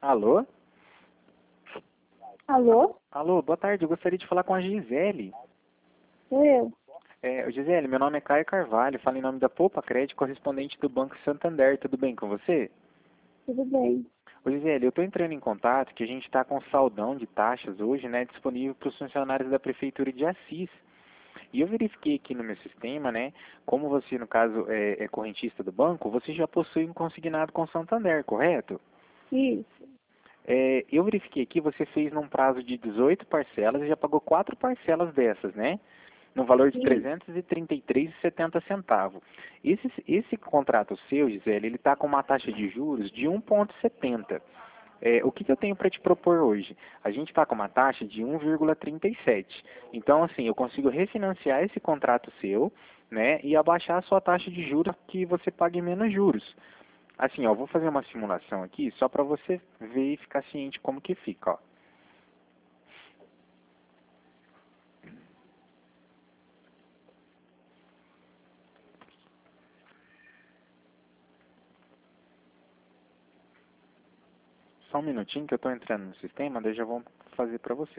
Alô? Alô? Alô, boa tarde. Eu gostaria de falar com a Gisele. Sou eu. Gisele, meu nome é Caio Carvalho. Falo em nome da Poupa Crédito, correspondente do Banco Santander. Tudo bem com você? Tudo bem. Ô, Gisele, eu estou entrando em contato que a gente está com saldão de taxas hoje, né, disponível para os funcionários da Prefeitura de Assis. E eu verifiquei aqui no meu sistema, né, como você, no caso, é correntista do banco, você já possui um consignado com o Santander, correto? Isso. Eu verifiquei aqui, você fez num prazo de 18 parcelas e já pagou 4 parcelas dessas, né? No valor de R$ Isso. 333,70. Esse contrato seu, Gisele, ele está com uma taxa de juros de 1,70. O que eu tenho para te propor hoje? A gente está com uma taxa de 1,37. Então, assim, eu consigo refinanciar esse contrato seu, né, e abaixar a sua taxa de juros que você pague menos juros. Assim, ó, vou fazer uma simulação aqui só para você ver e ficar ciente como que fica, ó. Só um minutinho que eu estou entrando no sistema, daí já vou fazer para você.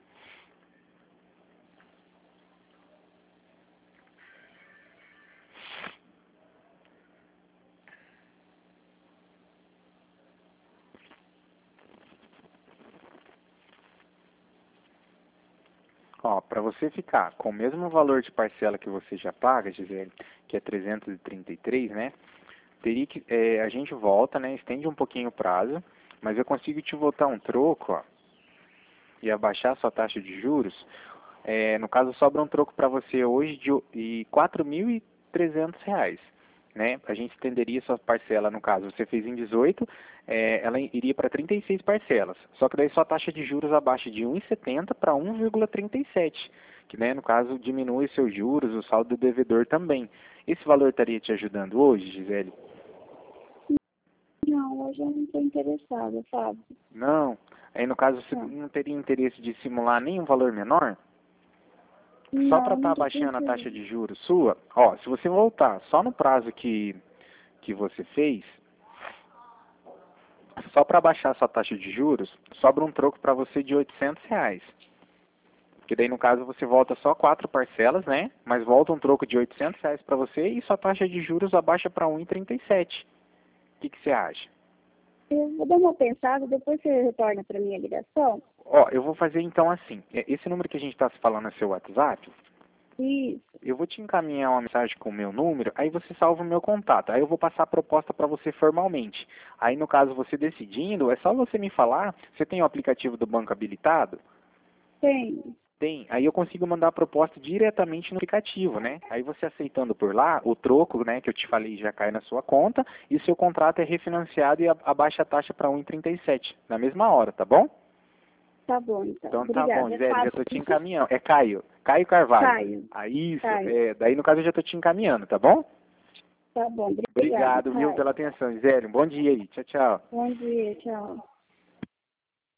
Ó, para você ficar com o mesmo valor de parcela que você já paga, Gisele, que é 333, né? Teria que, a gente volta, né? Estende um pouquinho o prazo, mas eu consigo te voltar um troco, ó, e abaixar a sua taxa de juros. No caso, sobra um troco para você hoje de R$ 4.300, né? A gente estenderia sua parcela, no caso, você fez em 18, ela iria para 36 parcelas. Só que daí sua taxa de juros abaixa de 1,70 para 1,37, que, né, no caso, diminui seus juros, o saldo do devedor também. Esse valor estaria te ajudando hoje, Gisele? Não, hoje eu não estou interessada, sabe? Não. Aí, no caso, você Não. não teria interesse de simular nenhum valor menor? Só para Não, estar não estou abaixando a taxa precisando. de juros sua, ó, se você voltar só no prazo que você fez, só para baixar a sua taxa de juros, sobra um troco para você de R$ 800. Que daí, no caso, você volta só 4 parcelas, né? Mas volta um troco de R$ 800 para você e sua taxa de juros abaixa para 1,37. O que você acha? Eu vou dar uma pensada, depois você retorna para minha ligação? Ó, eu vou fazer então assim. Esse número que a gente está se falando é seu WhatsApp. Isso. Eu vou te encaminhar uma mensagem com o meu número, aí você salva o meu contato. Aí eu vou passar a proposta para você formalmente. Aí, no caso, você decidindo, é só você me falar. Você tem o aplicativo do banco habilitado? Tem. Tem. Aí eu consigo mandar a proposta diretamente no aplicativo, né? Aí você aceitando por lá, o troco, né, que eu te falei já cai na sua conta e o seu contrato é refinanciado e abaixa a taxa para 1,37 na mesma hora, tá bom? Tá bom, então. Então tá bom, Obrigada. É Gisele, já fácil. estou te encaminhando. É Caio, Caio Carvalho. Caio. Aí isso, Caio. daí no caso eu já estou te encaminhando, tá bom? Tá bom. Obrigada, Obrigado, viu, Caio. pela atenção, Gisele. Um bom dia aí. Tchau, tchau. Bom dia, tchau.